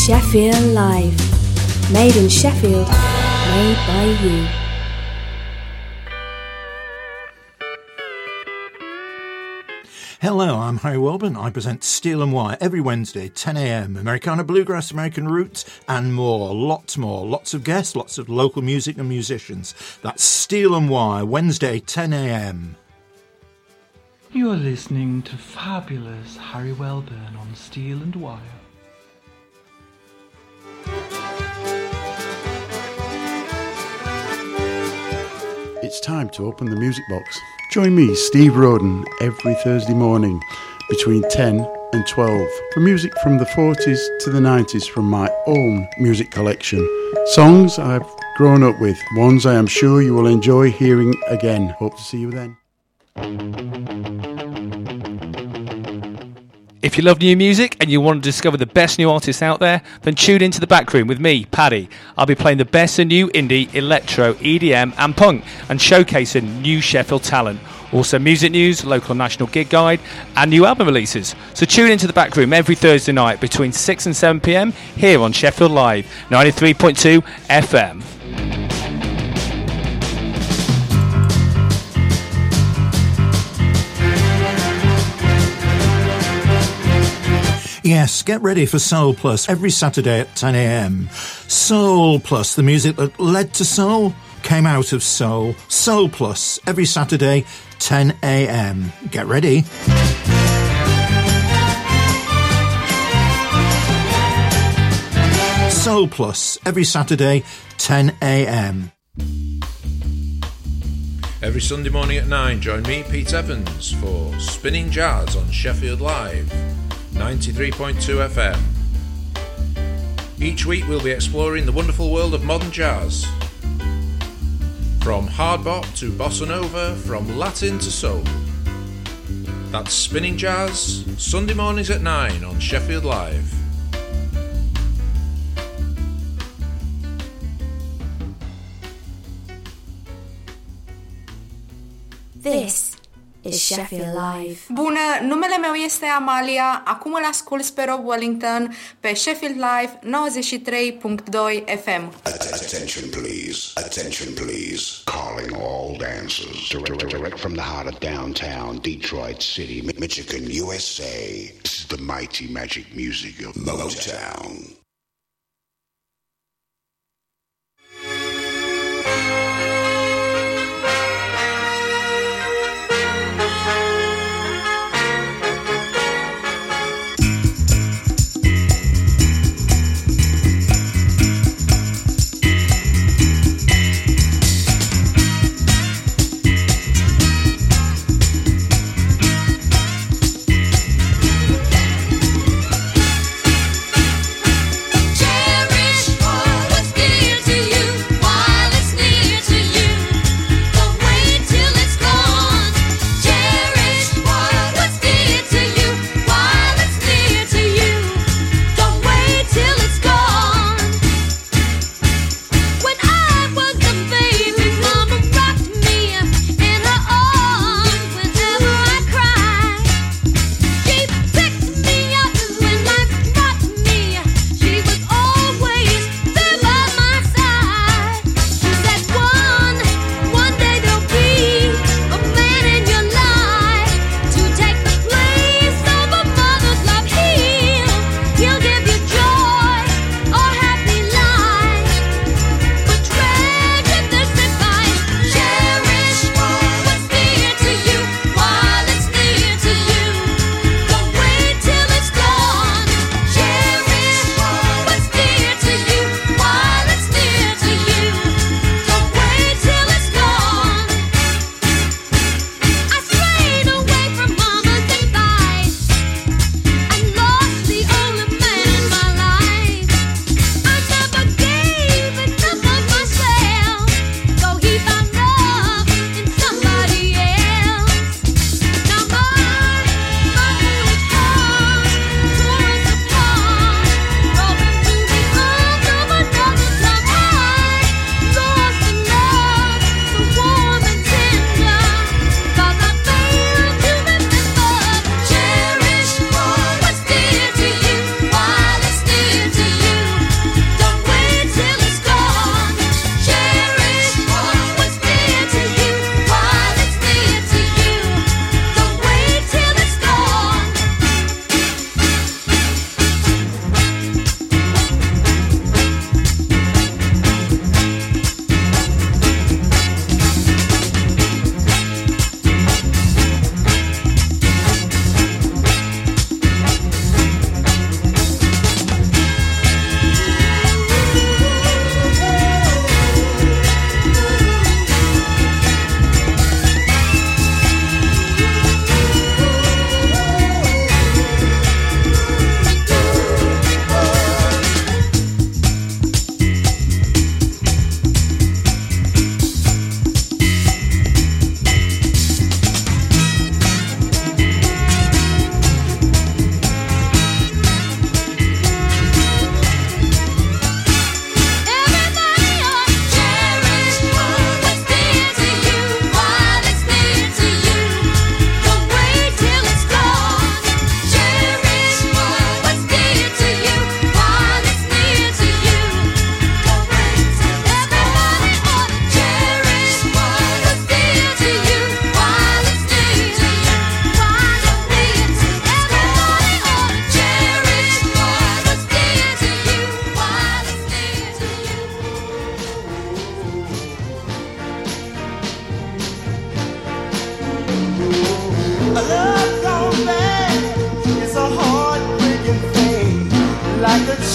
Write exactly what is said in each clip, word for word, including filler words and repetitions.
Sheffield Live. Made in Sheffield, made by you. Hello, I'm Harry Welburn. I present Steel and Wire every Wednesday, ten a.m. Americana Bluegrass, American Roots, and more. Lots more. Lots of guests, lots of local music and musicians. That's Steel and Wire, Wednesday, ten a.m. You are listening to fabulous Harry Welburn on Steel and Wire. It's time to open the music box. Join me, Steve Roden, every Thursday morning between ten and twelve for music from the forties to the nineties from my own music collection. Songs I've grown up with, ones I am sure you will enjoy hearing again. Hope to see you then. If you love new music and you want to discover the best new artists out there, then tune into The Back Room with me, Paddy. I'll be playing the best of new indie, electro, E D M and punk and showcasing new Sheffield talent. Also music news, local and national gig guide and new album releases. So tune into The Back Room every Thursday night between six and seven p.m. here on Sheffield Live, ninety-three point two F M. Yes, get ready for Soul Plus every Saturday at ten a.m. Soul Plus, the music that led to soul, came out of soul. Soul Plus every Saturday, ten a.m. Get ready. Soul Plus every Saturday, ten a.m. Every Sunday morning at nine, join me, Pete Evans, for Spinning Jazz on Sheffield Live, ninety-three point two F M. Each week we'll be exploring the wonderful world of modern jazz. From hard bop to bossa nova, from Latin to soul. That's Spinning Jazz, Sunday mornings at nine on Sheffield Live. This is Sheffield Live. Bună, numele meu este Amalia, acum îl ascult pe Rob Wellington pe Sheffield Live nouăzeci și trei punct doi F M. Attention please, attention please. Calling all dancers direct, direct from the heart of downtown Detroit City, Michigan, U S A. This is the mighty magic music of Motown.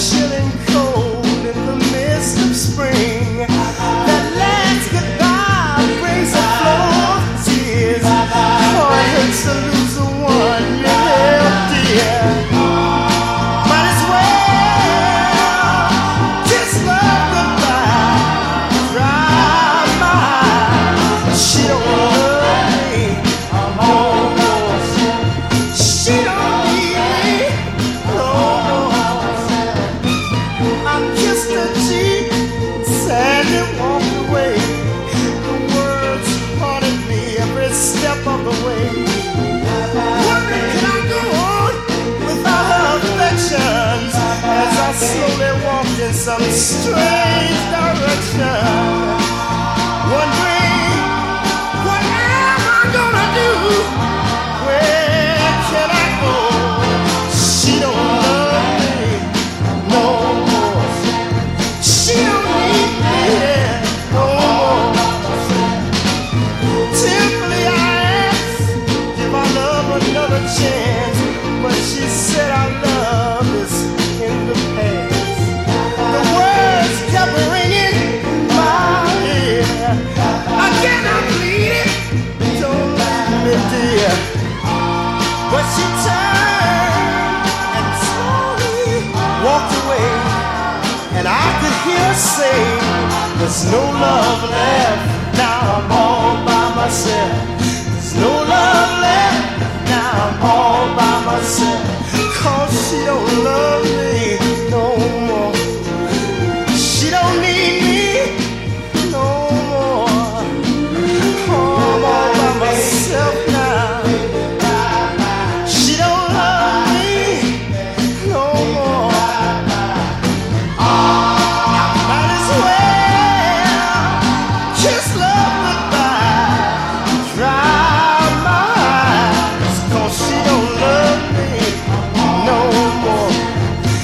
chilling cold in the mist of spring. That last goodbye brings a flow of tears. Oh, it hurts to lose the one you held dear. Might as well kiss love goodbye. Dry my eyes. She don't love me no more. She don't need me no more. I kissed her cheek, sadly walked away. The words haunted me every step of the way. Wondering can I go on without her affections as I slowly walked in some strange direction. Wondering what am I gonna do? Where can I go? She don't love me no more. She don't need me no more. Simply I asked if I love another chance, but she said our love is in the past. The words kept ringing in my ear. Again I pleaded, don't leave me dear. But she turned and slowly walked away, and I could hear her say, there's no love left, now I'm all by myself. There's no love left, now I'm all by myself. Cause she don't love me no more. She don't need me no more. Oh, I'm all by myself now. She don't love me no more. I might as well kiss love goodbye. Dry my eyes, cause she don't love me no more.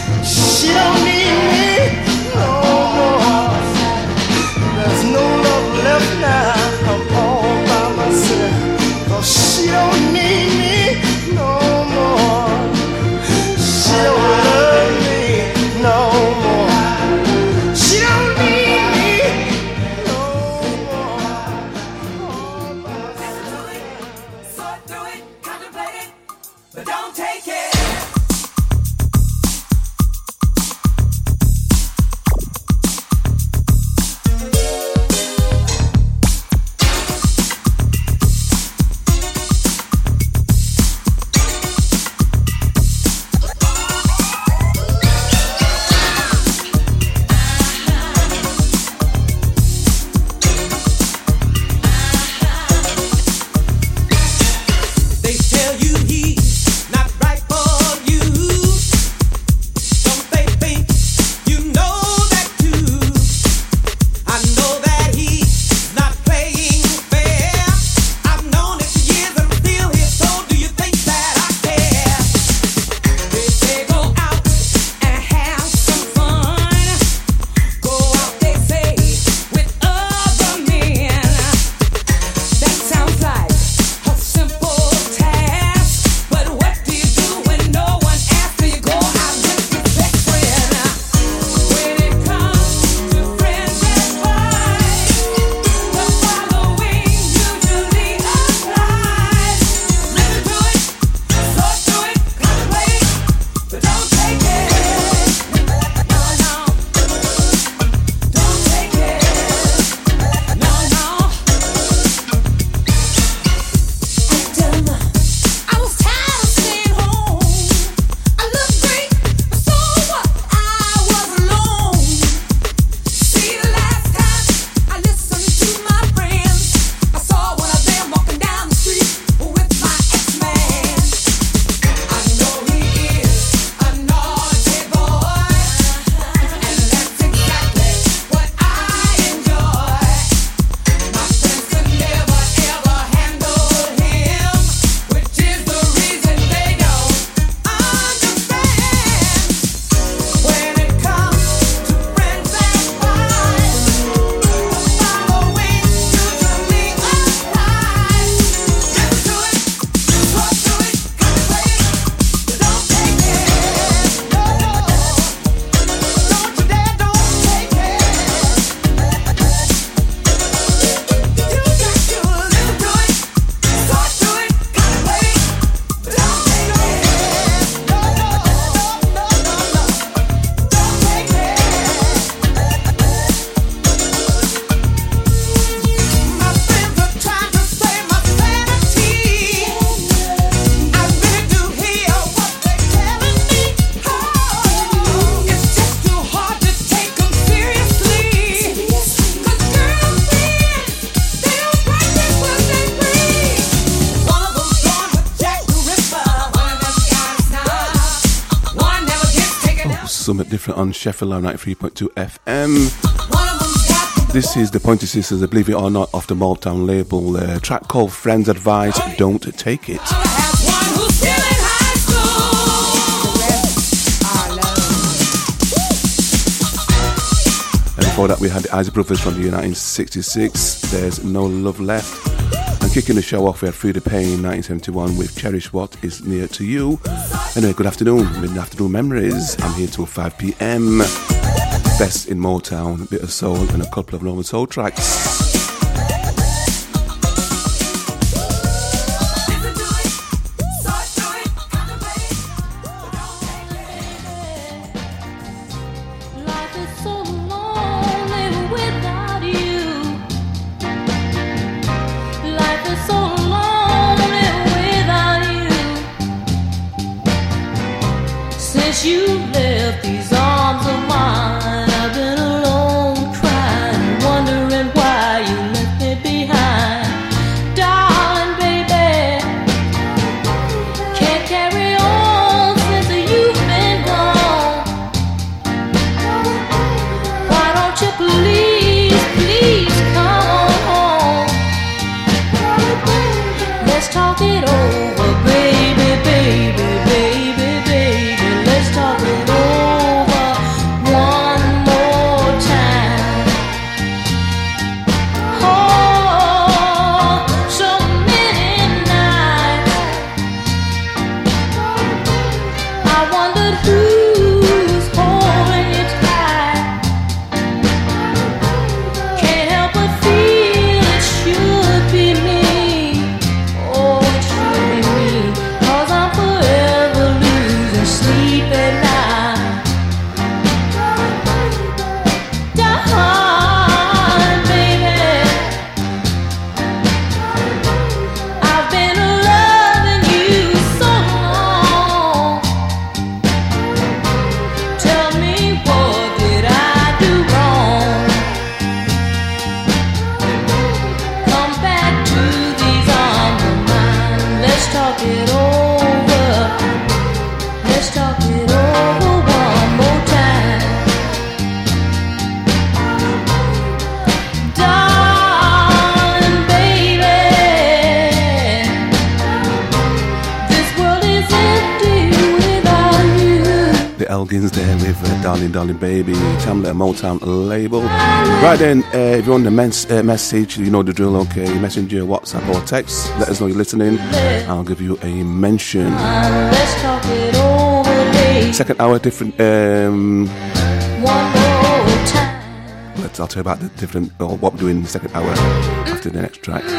something different on Sheffield Live ninety-three point two F M. This is the Pointer Sisters, believe it or not, off the Motown label. A track called Friends Advice, Don't Take It. And before that we had the Isaac Brothers from the year nineteen sixty-six, There's No Love Left. And kicking the show off we had Free the Pain nineteen seventy-one with Cherish What Is Near to You. Anyway, good afternoon, mid-afternoon memories. I'm here till five p.m. Best in Motown, a bit of soul and a couple of normal soul tracks. There with uh, Darling Darling Baby, Tamla Motown label. Right then, uh, if you want the mens- uh, message, you know the drill, okay? Messenger, WhatsApp or text, let us know you're listening. I'll give you a mention. Second hour, different. Um, let's, I'll tell you about the different, or what we're doing in the second hour after the next track.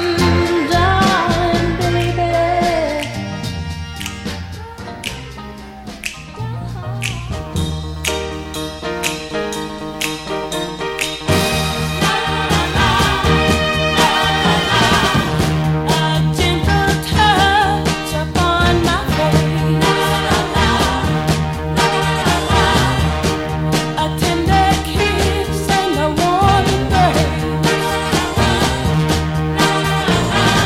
Kiss and a warm embrace.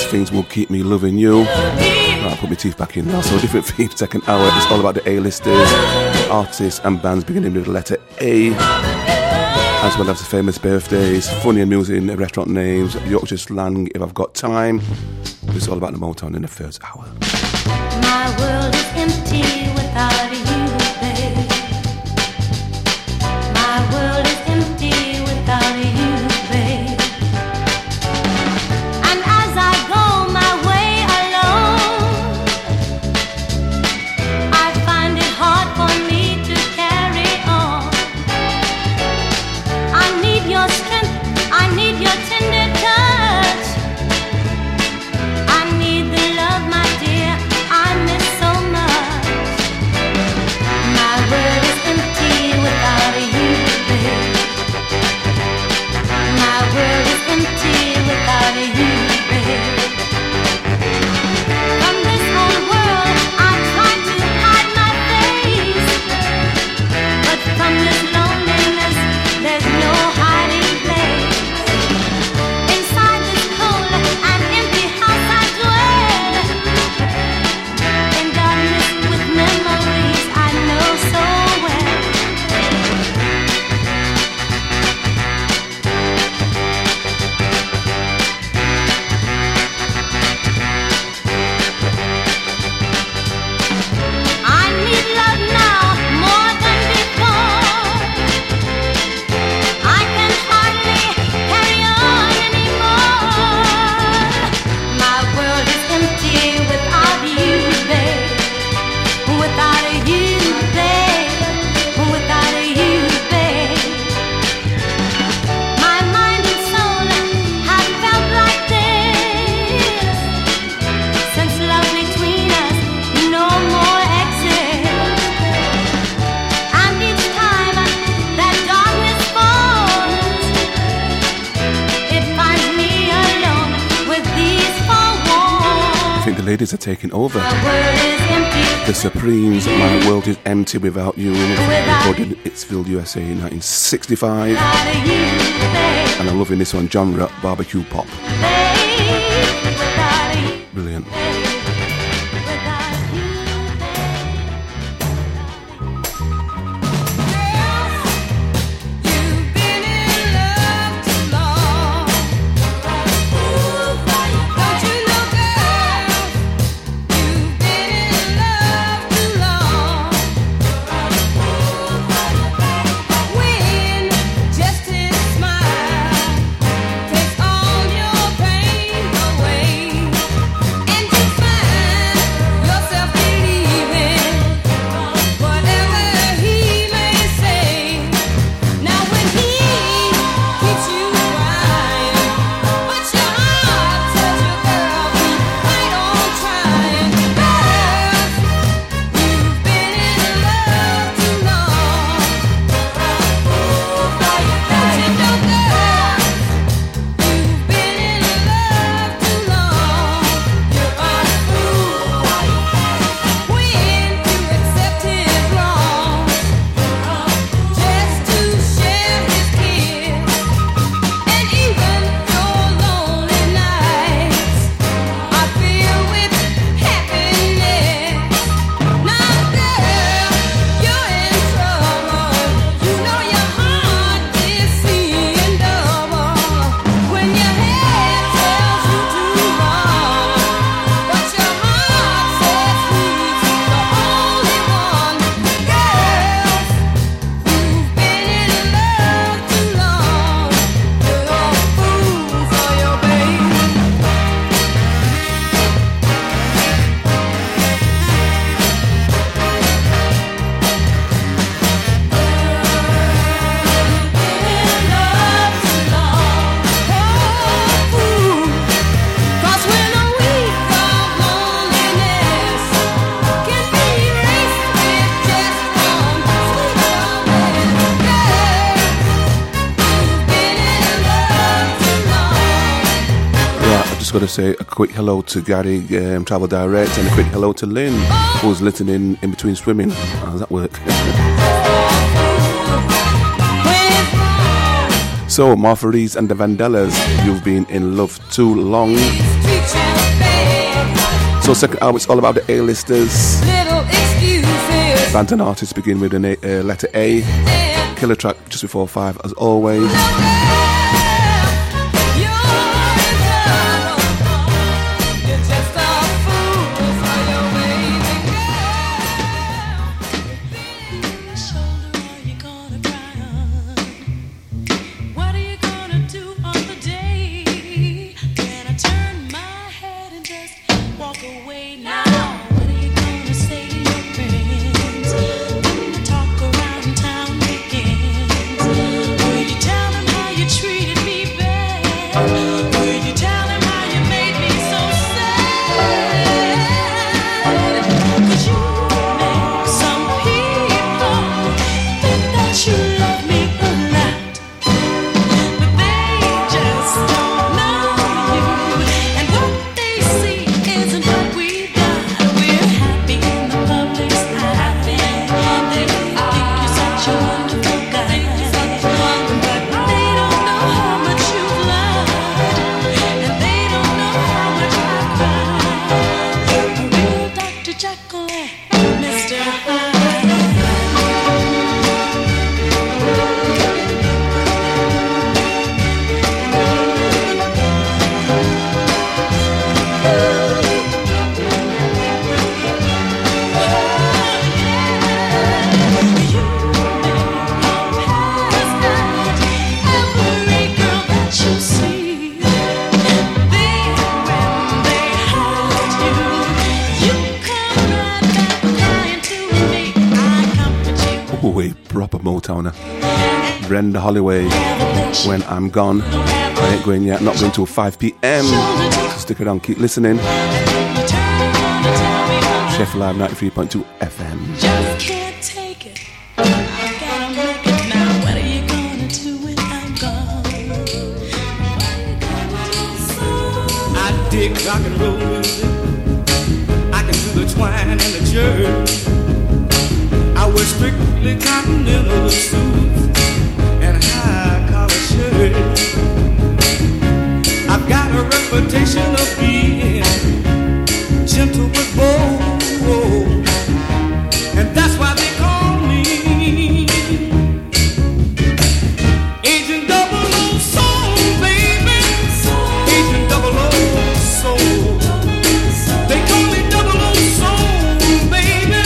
Things Will Keep Me Loving You. Right, I'll put my teeth back in now. So different theme, second hour. It's all about the A-listers, artists and bands beginning with the letter A, as well as the famous birthdays, funny and amusing restaurant names, Yorkshire slang, if I've got time. It's all about the Motown in the first hour. My world is empty without you, babe. My world is empty without you, babe. And as I go my way alone, I find it hard for me to carry on. I need your strength, I need your tender touch. I need the love, my dear, I miss so much. My world is empty without you, babe. My world is empty without you, babe. From this whole world I try to hide my face, but from this loneliness there's no hiding place. Inside this cold and empty house I dwell, in darkness with memories I know so well. I need love now more than before. I can hardly carry on anymore. My world is empty without you, babe. Without you, babe. Without you, babe. My mind and soul have felt like this since love between us no more exists. And each time that darkness falls, it finds me alone with these four walls. I think the ladies are taking over. My world is empty The Supremes, My World Is Empty Without You, recorded in Ittsfield, U S A in nineteen sixty-five. without you, babe. And I'm loving this one, genre barbecue pop. Babe, without you, Brilliant. without you, you've been in love too long. Don't you know, girl? You've been in love too long. When just his smile takes all your pain away, and you find yourself believing whatever he may say. Now when he keeps you crying, but your heart tells you, girl, keep right on trying. Girls, you've been in love too long. Don't you know, girls, you've been in love too long. You're a fool when you accept his wrongs just to share his kiss. And even your lonely nights are filled with happiness. Now, girl, you're in trouble. You know your heart is seeing double when your head tells you to run, but your heart says he's the only one. Girls, you've been in love too long. You're a fool for your baby. Cause when a week of loneliness can be erased with just one sweet romance. Girl, you've been in love too long. Right, I've just got to say a quick hello to Gary, um, Travel Direct, and a quick hello to Lynn, who's listening in between swimming. How does that work? So, Martha Reese and the Vandellas, You've Been in Love Too Long. Street champ So second album, it's all about the A-listers. Little excuses. Bands and artists begin with a uh, letter A. Killer track just before five, as always. Brenda Holloway, When I'm Gone. I ain't going yet, not going till five p.m. So stick around, keep listening. Sheffield Live ninety-three point two F M. Just can't take it. I gotta make it now. What are you gonna do when I'm gone? I dig rock and roll music. I can do the twine and the jerk. I wear strictly continental suits and high collar shirts. I've got a reputation of being gentle but bold, and that's why they call me Agent Double O Soul, baby. Agent Double O Soul. They call me Double O Soul, baby.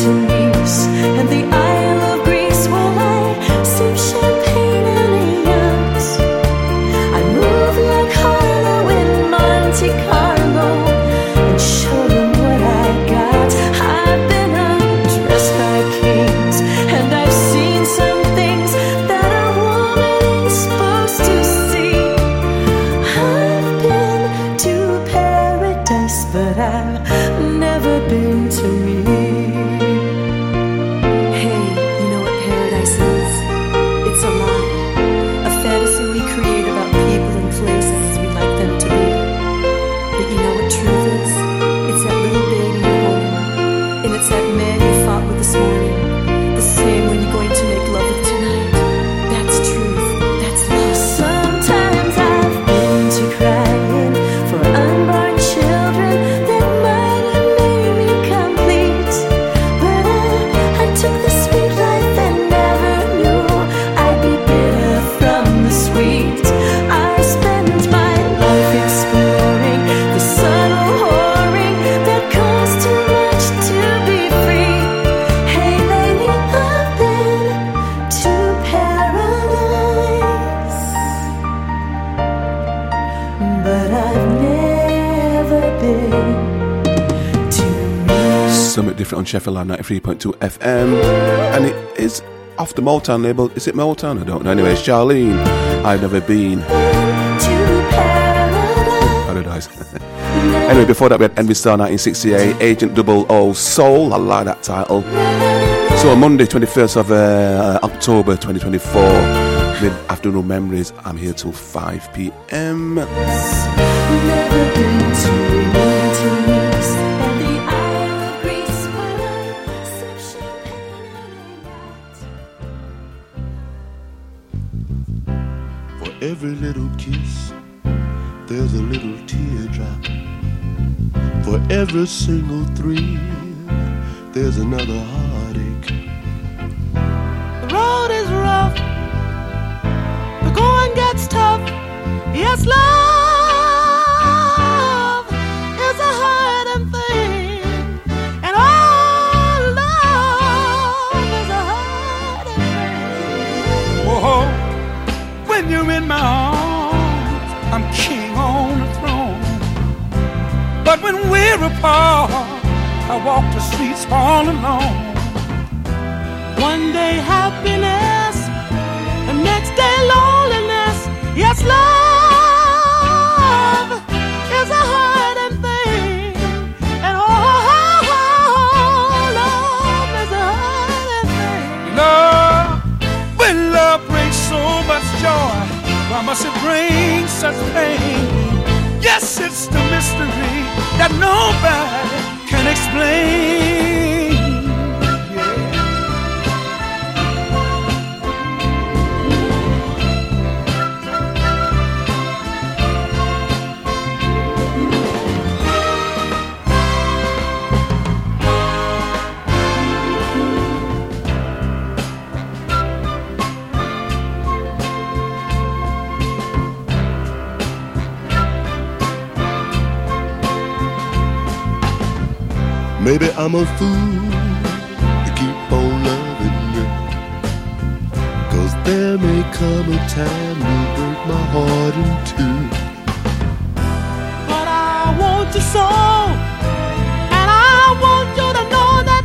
to Nice and the Isle of Greece while I sip champagne and yachts. I move like Harlow in Monte Carlo and show them what I got. I've been undressed by kings and I've seen some things that a woman ain't supposed to see. I've been to paradise, but I've never been to me. Hey, you know what paradise is? It's a lie, a fantasy we create about people and places as we'd like them to be. But you know what truth is? It's that little baby you're holding, and it's that man you fought with this morning, the same one you're going to make love with tonight. That's truth, that's love. Sometimes I've been to crying for unborn children that might have made me complete. But I, I took the sweet life and never knew I'd be bitter from the sweet. I spent my life exploring the subtle whoring that costs too much to be free. Hey lady, I've been to paradise, but I've never been to me. Something different on Sheffield Live ninety-three point two F M, and it is off the Motown label. Is it Motown? I don't know. Anyway, it's Charlene. I've never been. Paradise. Anyway, before that we had Envy Star nineteen sixty-eight, Agent Double O Soul. I like that title. So on Monday, twenty-first of uh, October twenty twenty-four, with Afternoon Memories, I'm here till five p.m. Never been to Nice and the Isle of Greece while I sip champagne and yachts. For every little kiss, there's a little teardrop. For every single thrill, there's another heartache. The road is rough, the going gets tough. Yes, love is a hurting thing, and all love is a hurting thing. Whoa, when you're in my arms, I'm king on the throne. But when we're apart, I walk the streets all alone. One day happiness, the next day loneliness. Yes, love is a hurting thing, and oh, love is a hurting thing. Love, when love brings so much joy, why must it bring such pain? Yes, it's the mystery that nobody can explain. Maybe I'm a fool to keep on loving you, 'cause there may come a time you'll break my heart in two. But I want you so, and I want you to know that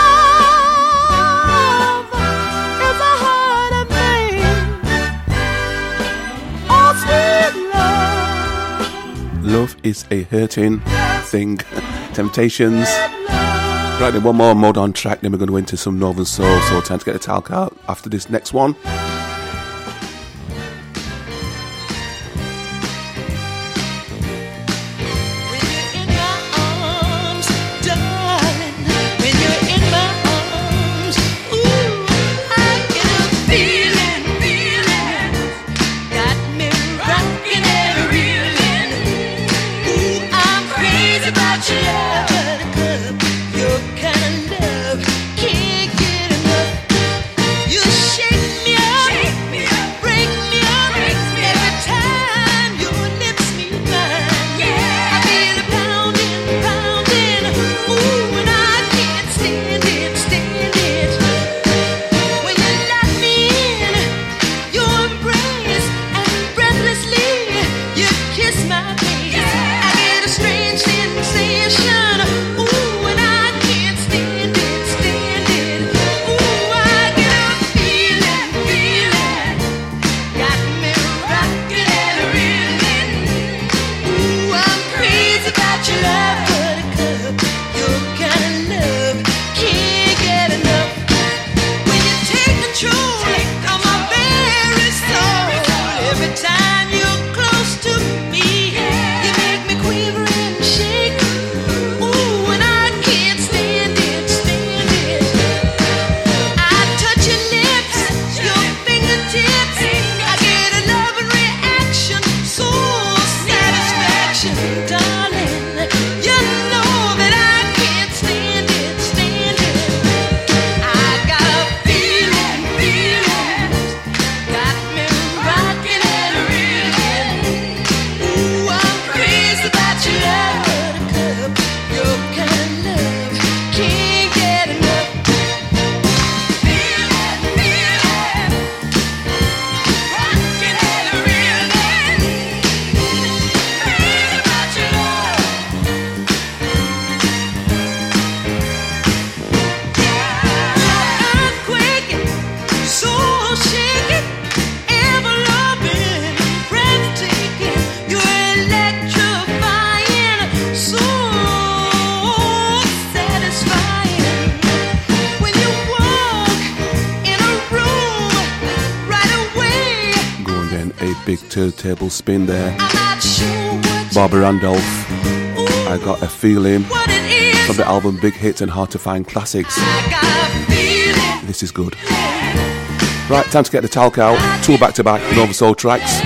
love is a hurting thing. Oh, sweet love. Love is a hurting thing. Temptations. Right then, one more modern track, then we're going to go into some Northern Soul. So time to get the talc out after this next one. Shake me up. big turntable spin there. Barbara Randolph, I Got a Feeling, from the album Big Hits and Hard to Find Classics. This is good. Right, time to get the talc out. Two back to back Nova Soul tracks.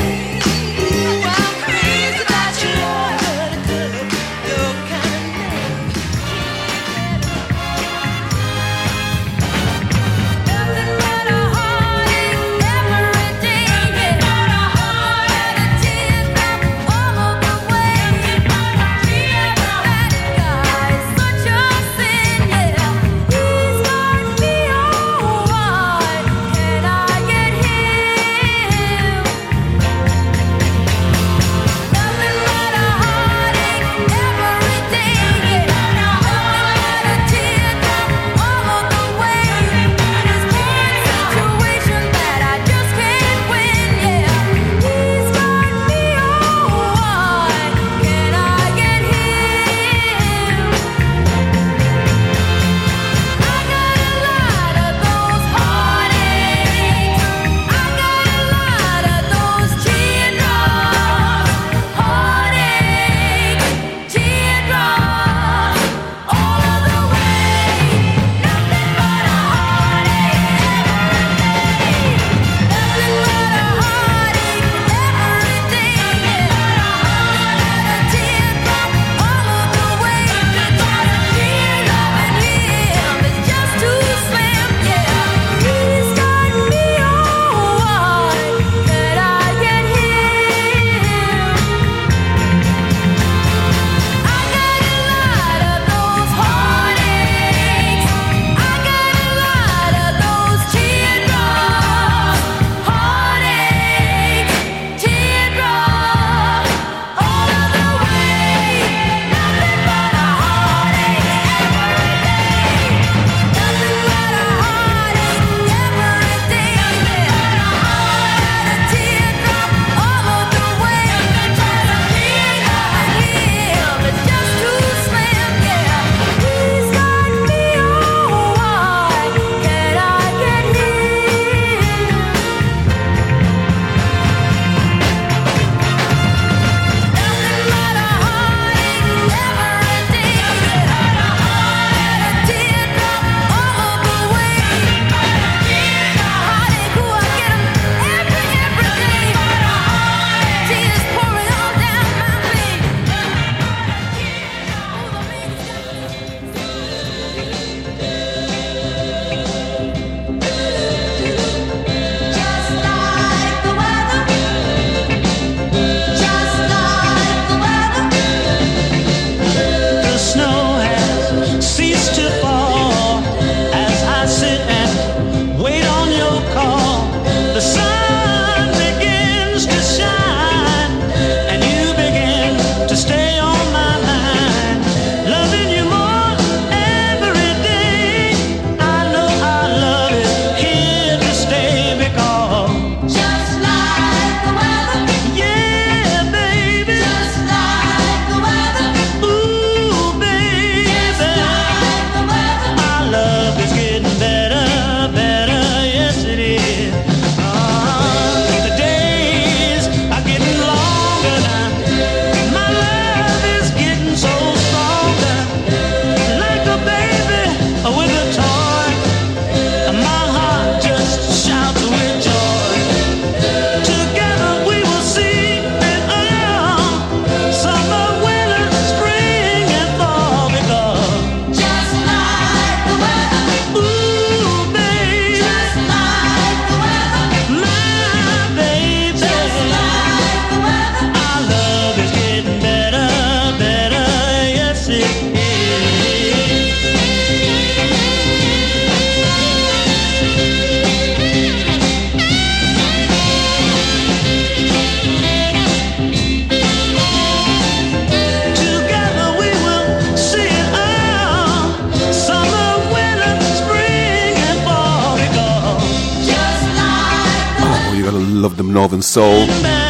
Love them Northern Soul.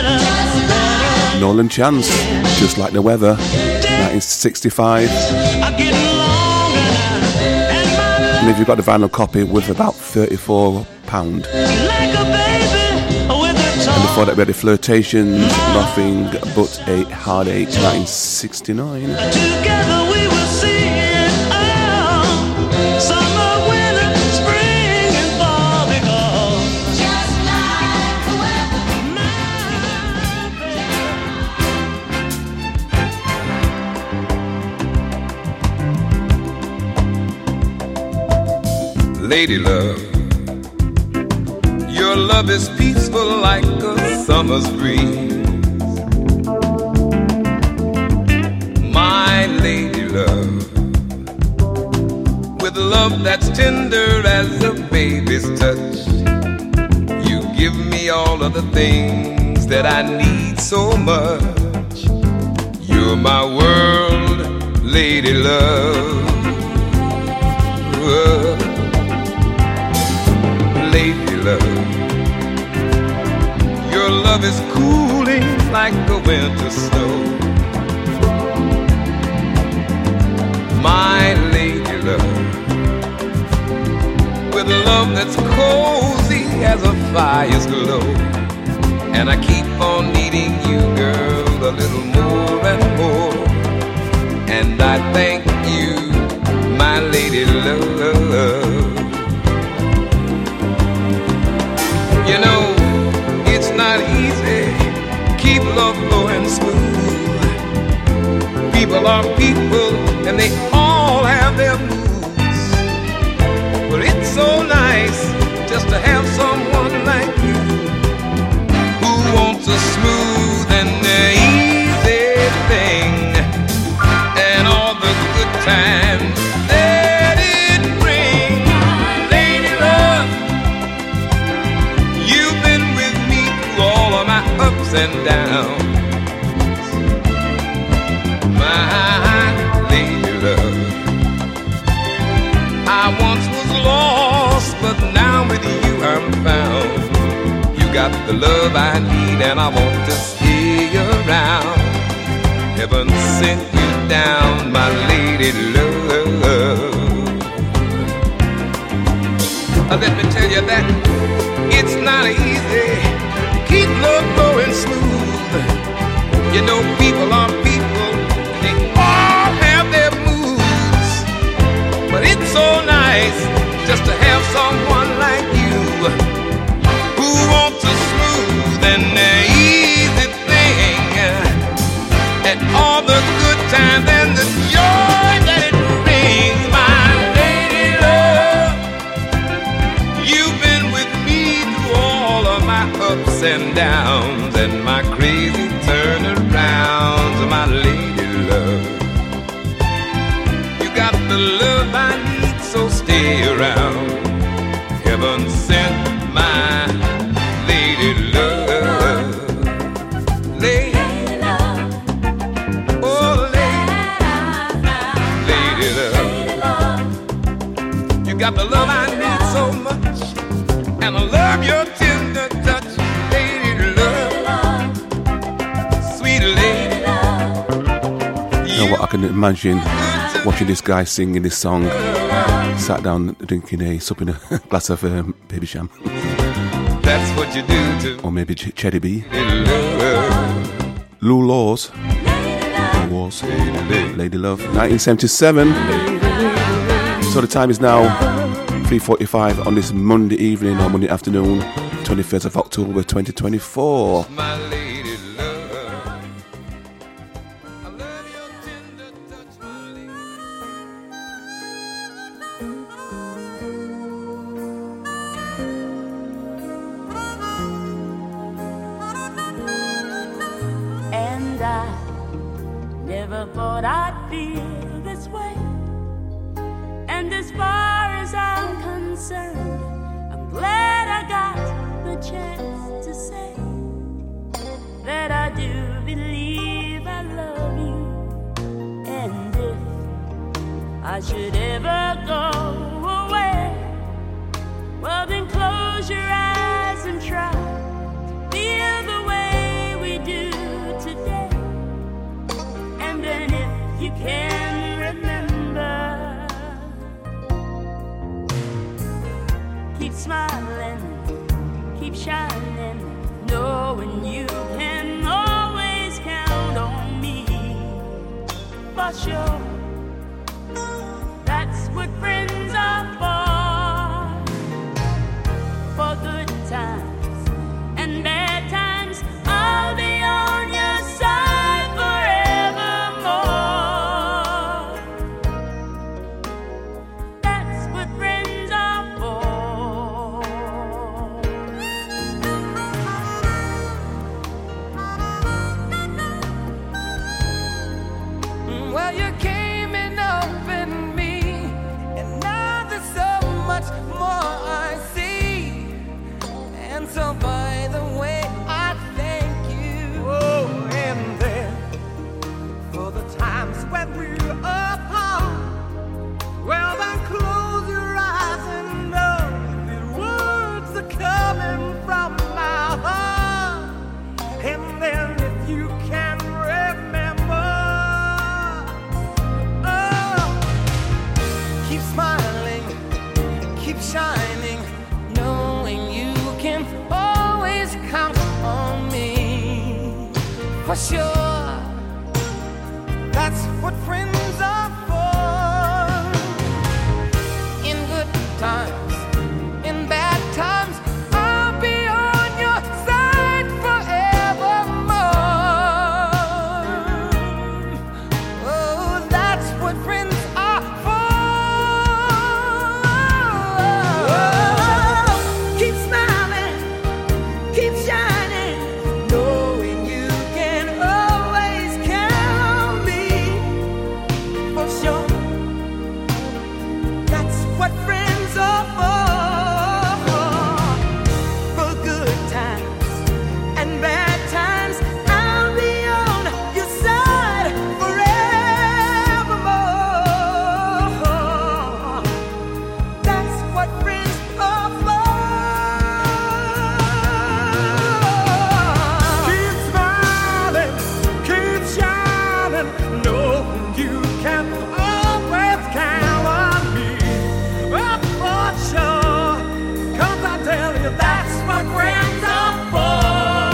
Nolan Chance, Just Like the Weather, nineteen sixty-five. And if you've got the vinyl copy, worth about thirty-four pounds. And the Before that we had the Flirtations, Nothing But a Heartache, nineteen sixty-nine. Together we will sing it out. Summer, winter, spring, and fall because just like the weather, my lady love, your love is peaceful like a summer's breeze. My lady love, with love that's tender as a baby's touch, you give me all of the things that I need so much. You're my world, lady love. Lady love, your love is cooling like a winter snow. My lady love, with love that's cozy as a fire's glow. And I keep on needing you, girl, a little more and more. And I thank you, my lady love. You know, it's not easy, keep love flowing smooth. People are people and they all have their moods. But it's so nice just to have someone like you who wants a smooth and easy thing. And all the good times that it brings. Lady love, you've been with me through all of my ups and downs. My lady love, I once was lost, but now with you I'm found. You got the love I need and I want to stay around. Heaven sent you down, my lady love. Uh, Let me tell you that it's not easy, keep love going smooth. You know people are people, they all have their moods. But it's so nice just to have someone like you who wants a smooth and easy thing. And all the good times and the joy that it brings. My lady love, you've been with me through all of my ups and downs and my crazy turnarounds. My lady love, you got the love I need, so stay around. Heaven sent my lady love. Lady love, oh lady, lady love, you got the love I need so much, and I love your tender touch. Lady love, sweet lady love. You know what, I can imagine watching this guy singing this song, sat down drinking a, supping a glass of um, Baby Sham. That's what you do to or maybe Ch- Cherry B. love. Lou Laws. Lou Laws. Lady Love. nineteen seventy-seven. So the time is now three forty-five on this Monday evening or Monday afternoon, twenty-first of October twenty twenty-four. My lady love. And I never thought I'd feel this way. And as far as I'm concerned, I'm glad I got the chance to say that I do believe I love you. And if I should ever go away, well then close your eyes and try to feel the way we do today. And then if you can remember, keep smiling, keep shining, knowing you can always count on me. For sure, that's what friends are for. For good times and bad times, I'll be on your side forevermore. That's what friends are for. Well, you came in up in me, and now there's so much more I see. And so, by the way, I thank you. Oh, and then for the times when we're apart, well, then close your eyes and know the words are coming from my heart. And then if you can remember, oh, keep smiling, keep shining, knowing you can always count on me. For sure, that's what friends are for. In good times, in bad times, I'll be on your side forevermore. Oh, that's what friends are for. Keep smiling, keep shining, knowing you can always count on me. For sure, that's what friends are for. For good times and bad times, I'll be on your side forevermore. That's what friends are for. Keep smiling, keep shining, knowing you can always count on me. Oh, for sure, 'cause I tell you that's what friends are for.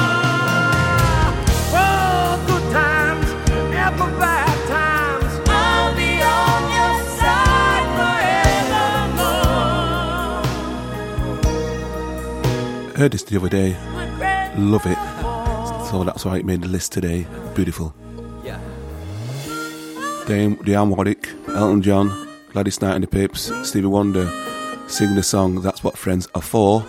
For good times and for bad times, I'll be on your side forevermore. Heard this the other day. Love it. So that's why it made the list today. Beautiful. Dame, Dionne Warwick, Elton John, Gladys Knight and the Pips, Stevie Wonder sing the song That's What Friends Are For.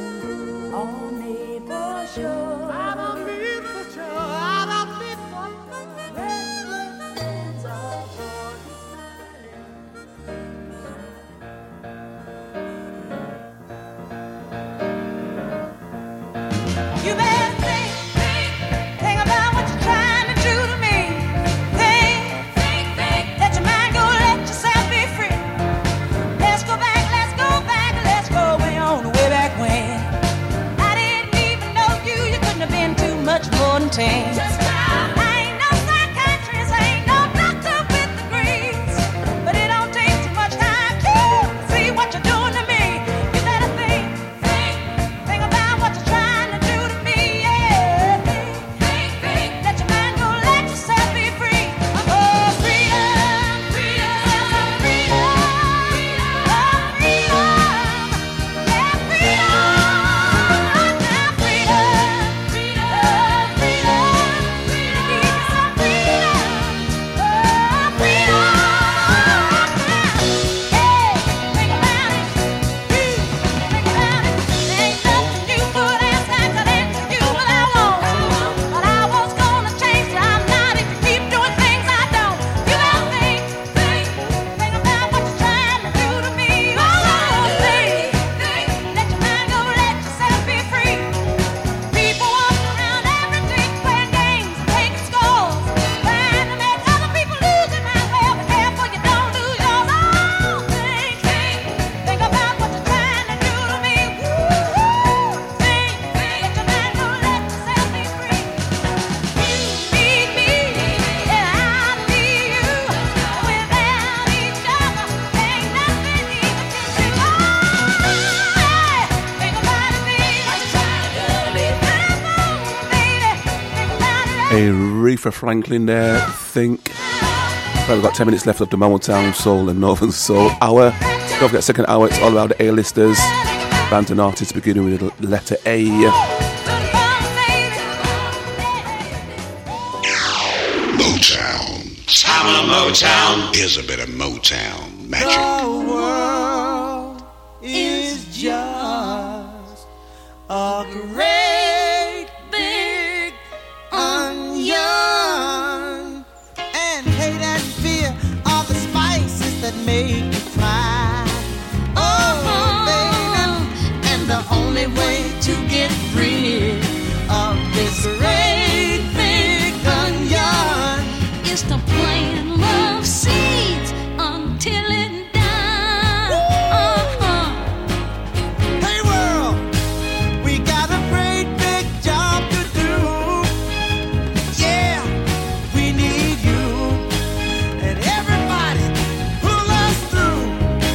You better think, think about what you're trying to do to me. Think, think, think, let your mind go, let yourself be free. Let's go back, let's go back, let's go way on, way back when. I didn't even know you, you couldn't have been too much more than ten. I ain't no psychiatrist, I ain't no doctor with degrees, but it don't take too much time to see what you're doing to me. You better think, think, think about what you're trying to do to me, yeah. Think, think, let your mind go, let yourself be free. Oh, freedom, freedom, freedom, oh, freedom, yeah, freedom, now freedom, freedom, freedom. Aretha Franklin there, Think. Right, we've got ten minutes left of the Motown Soul and Northern Soul hour. Don't forget, second hour, it's all about the A-listers. Bands and artists beginning with the letter A. Motown. Time of Motown. Here's a bit of Motown magic. The world is just a great big onion, and hate and fear are the spices that make you cry. Oh, baby, and the only way to get rid of this great big onion is to plant love seeds until it dies. Uh-huh. Hey world, we got a great big job to do. Yeah, we need you, and everybody pull us through.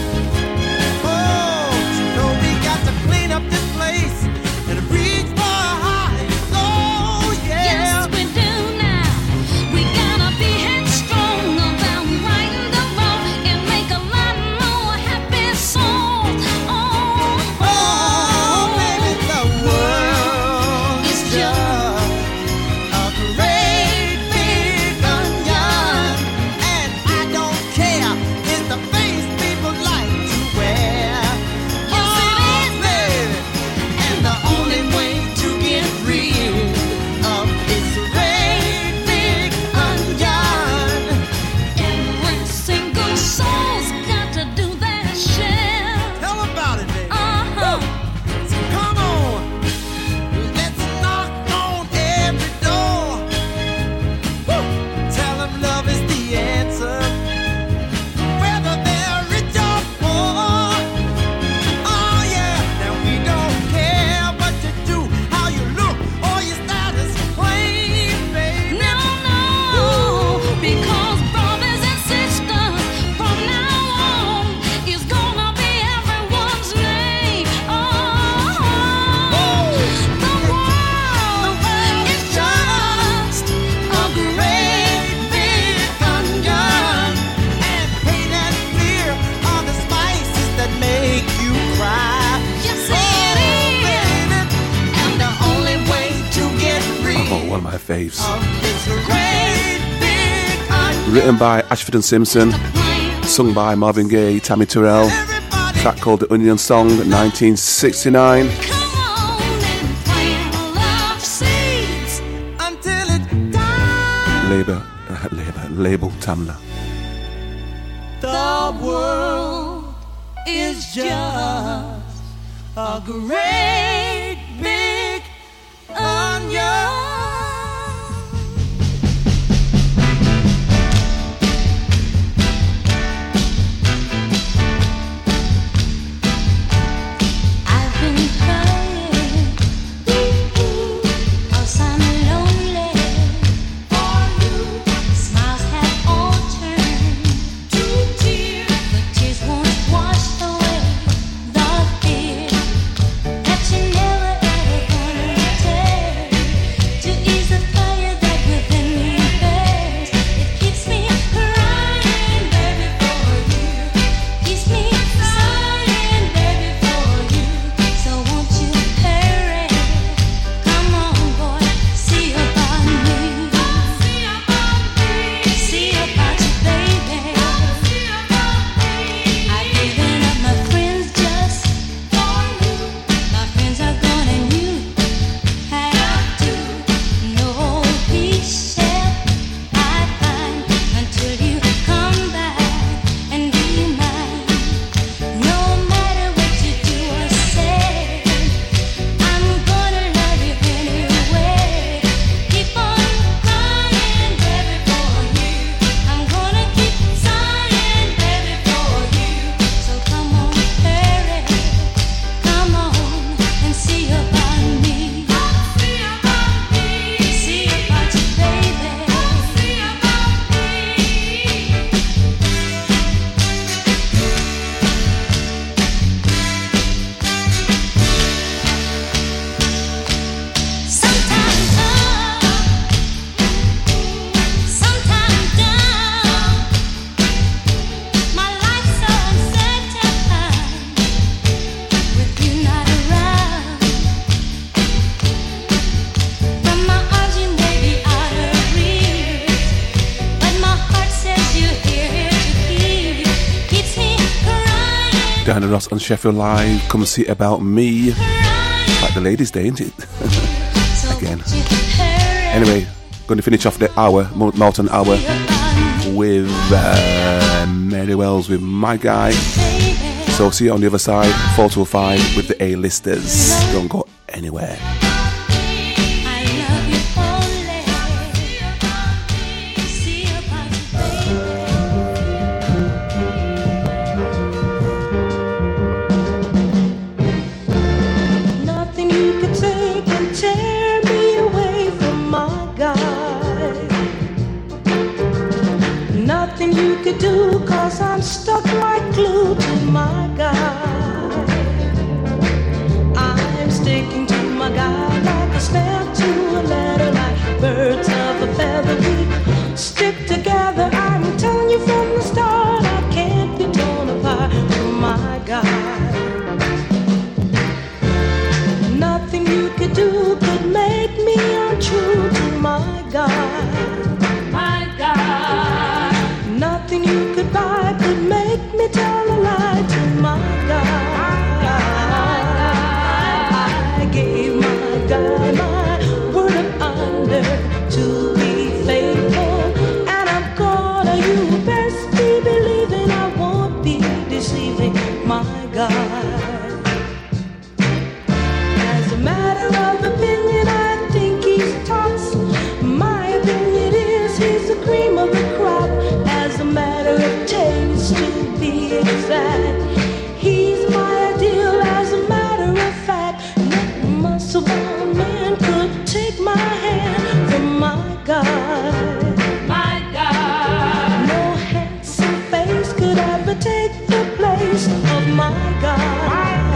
Oh, you know we got to clean up this place and reach for high and low. Yeah. Yes, we do now. We gotta be headstrong about righting the wrong and make a lot more happy souls. Oh, oh, baby, the world is just a great big onion, and I don't care it's the face people like to wear. Yes, it is, baby, and the only way to get rid of this great big onion, every single soul's got to do their share. Tell about it, baby. Uh-huh. So come on, let's knock on every door. Woo. Tell them love is the answer, whether they're rich or poor. Oh yeah, now we don't care what you do, how you look, or your status claim, baby. No, no, because brothers and sisters from now on is gonna be everyone's name. Oh, the world is just a great big onion, and hate and fear are the spices that make you cry. Yes, it is, and the only way to get rid Oh, one of my faves. of this great big onion. Written by Ashford and Simpson, sung by Marvin Gaye, Tammy Terrell. Track called The Onion Song, nineteen sixty-nine. Love seeds until it dies. Labor, uh, labor, label Tamla. The world is just a great big onion. I've been crying, cause I'm lonely for you. Smiles have all turned to tears, but tears won't wash away the fear that you Diana Ross on Sheffield Live. Come see about me. Like the ladies' day, ain't it? Again. Anyway, going to finish off the hour, Moulton hour, with uh, Mary Wells with My Guy. So see you on the other side, four to five with the A-listers. Don't go anywhere. Do, cause I'm stuck like glue to my guy. I'm sticking to my guy like a stamp to a letter, like birds of a feather. We stick together. I'm telling you from the start, I can't be torn apart from my guy. Nothing you could do could make me untrue to my guy. My guy. Nothing you could buy could make me tell a lie to my guy. I gave my guy my word of honor to be faithful, and I'm gonna, you best be believing I won't be deceiving my guy. As a matter of opinion, I think he's tops. My opinion is he's the cream of the crop. As a matter of taste, to be exact, he's my ideal. As a matter of fact, no muscle-bound man could take my hand from my guy. My guy. No handsome face could ever take the place of my guy. My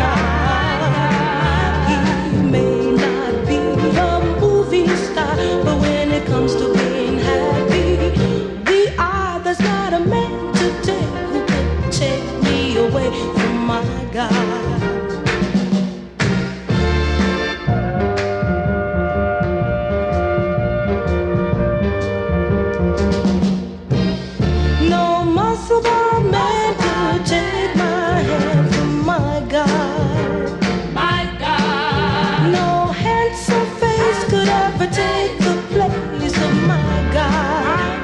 guy. He may not be a movie star, but when it comes to being happy, there's not a man today who could take me away from my guy. No muscle-bound man could take my hand from my guy. My guy. No handsome face could ever take the place of my guy.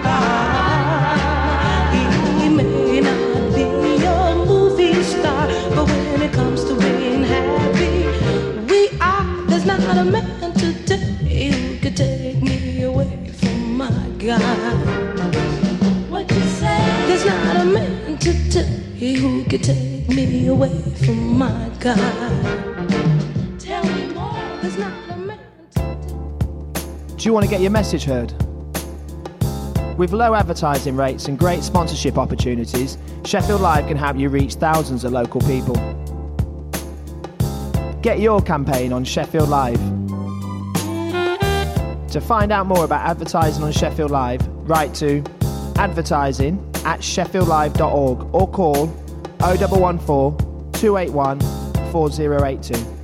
There's not a man today who could take me away from my guy. What you say? There's not a man today who could take me away from my guy. Tell me more. There's not a man today. Do you want to get your message heard? With low advertising rates and great sponsorship opportunities, Sheffield Live can help you reach thousands of local people. Get your campaign on Sheffield Live. To find out more about advertising on Sheffield Live, write to advertising at sheffield live dot org or call oh one one four, two eight one, four oh eight two.